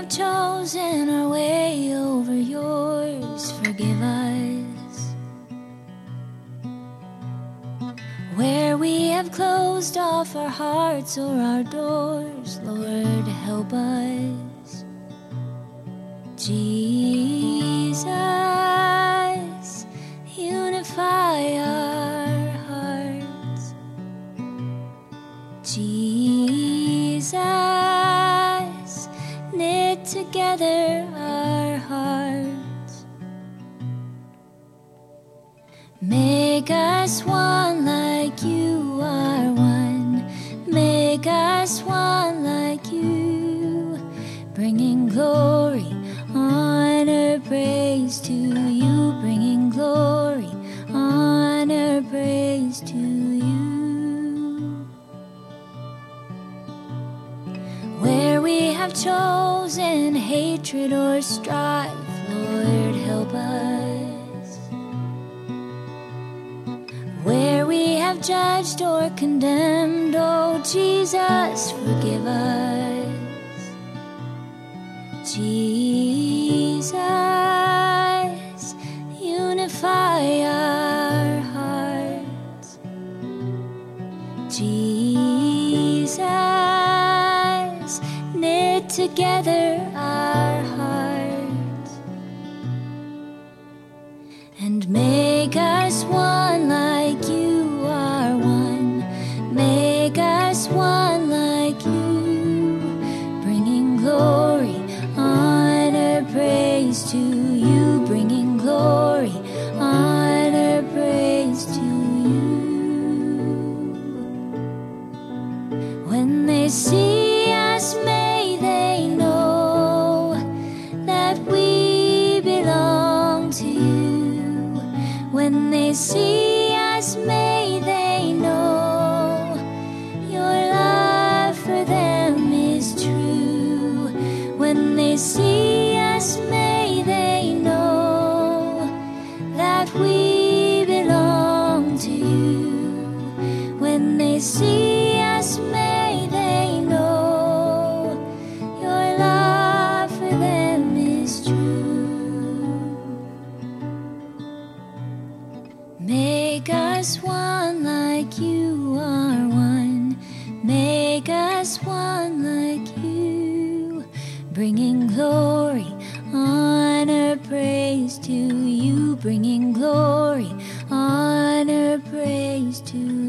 have chosen our way over yours, forgive us. Where we have closed off our hearts or our doors, Lord, help us. Jesus, unify our hearts. Jesus, knit together our hearts. Make us one like you are one. Make us one like you, bringing glory, honor, praise to you, bringing glory, honor, praise to you. Where we have chosen hatred or strife, Lord, help us. Where we have judged or condemned, oh Jesus, forgive us. Jesus, unify our hearts. Jesus, knit together our hearts. And make us one like you are one. Make us one like you, bringing glory, honor, praise to you, bringing glory, honor, praise to you. When they see us, may they know that we belong to you. When they see us, may they know your love for them is true. When they see us, may they know that we belong to you. When they see us, may they know your love for them is true. Make us one like you are one. Make us one like you, bringing glory, honor, praise to you, bringing glory, honor, praise to you.